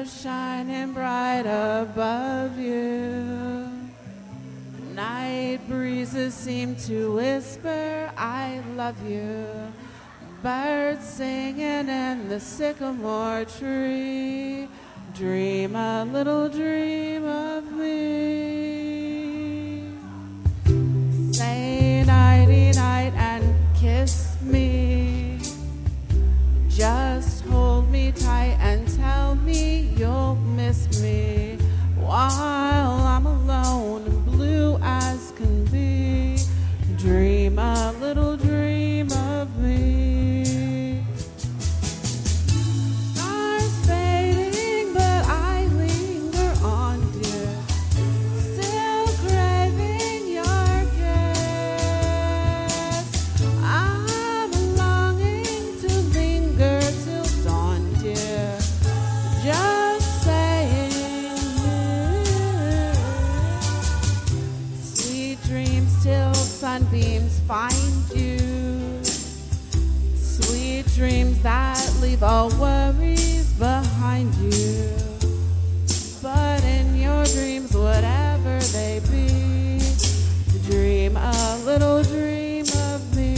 stars shining bright above you. Night breezes seem to whisper, I love you. Birds singing in the sycamore tree. Dream a little dream of me. Say nighty-night and kiss me. Just hold me tight and tell me you'll miss me while I'm alone and blue as can be. Dream a little dream of me. Stars fading, but I linger on, dear. Still craving your kiss. I'm longing to linger till dawn, dear. Just saying sweet dreams till sunbeams find you. Sweet dreams that leave all worries behind you. But in your dreams, whatever they be, dream a little dream of me.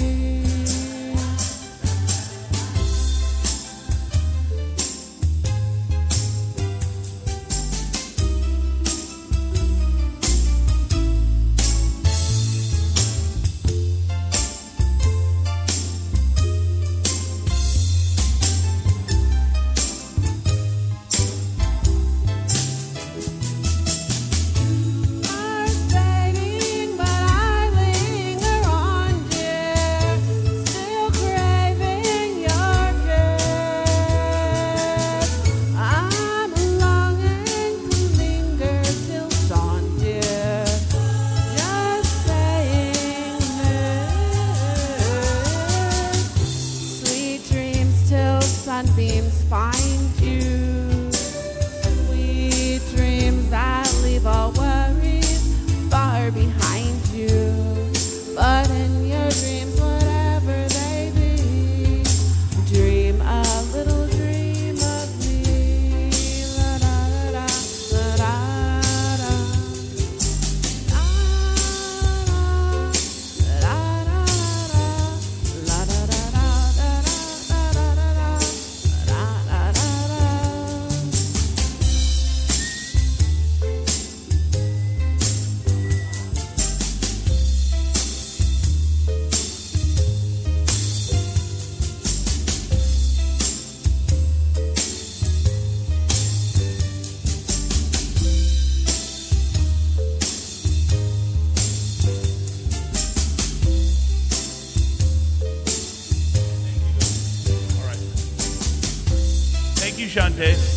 Stars fading, but I linger on, dear. Still craving your kiss. I'm longing to linger till dawn, dear. Just saying this. Sweet dreams till sunbeams find you. Sweet dreams that leave all worries far behind you. But in your dreams, whatever they be, dream a little dream of me. La da da da da da. La da da da. La da da da da da da da da. La da da da. Thank you, Shantae.